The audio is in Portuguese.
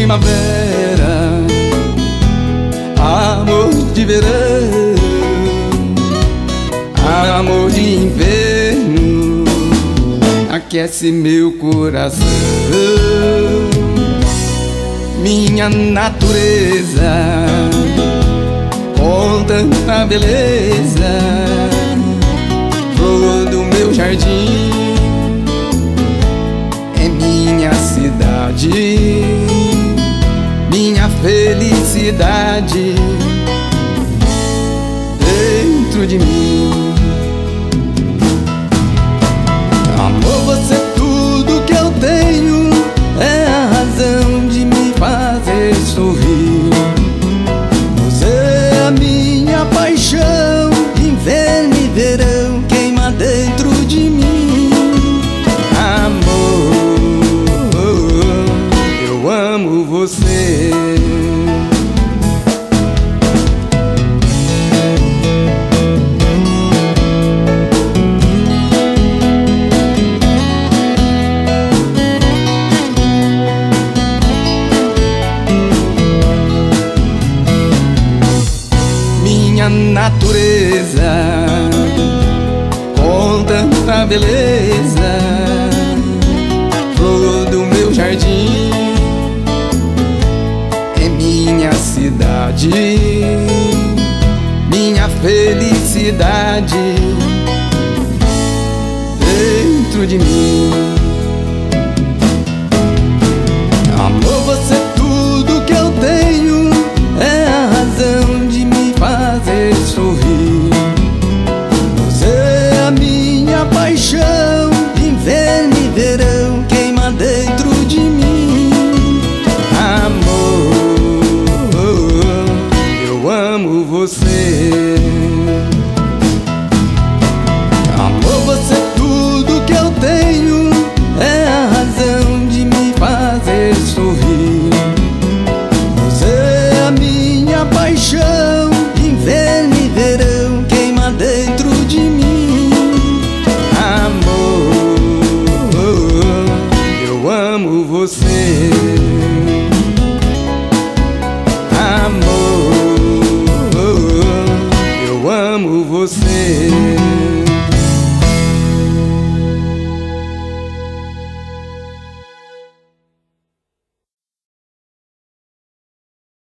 primavera, amor de verão, amor de inverno, aquece meu coração. Minha natureza, com tanta beleza, flor do meu jardim, é minha cidade, minha felicidade dentro de mim. Amor, você é tudo que eu tenho, é a razão de me fazer sorrir. Você é a minha paixão, inverno e verão queima dentro de mim. Amor, eu amo você. Minha natureza, com tanta beleza, flor do meu jardim, é minha cidade, minha felicidade dentro de mim. Amor, você é tudo que eu tenho, é a razão de me fazer sorrir. Você é a minha paixão, inverno e verão queima dentro de mim. Amor, eu amo você. Amor, você é tudo que eu tenho, é a razão de me fazer sorrir. Você é a minha paixão, inverno e verão queima dentro de mim. Amor, eu amo você. Amor, eu amo você.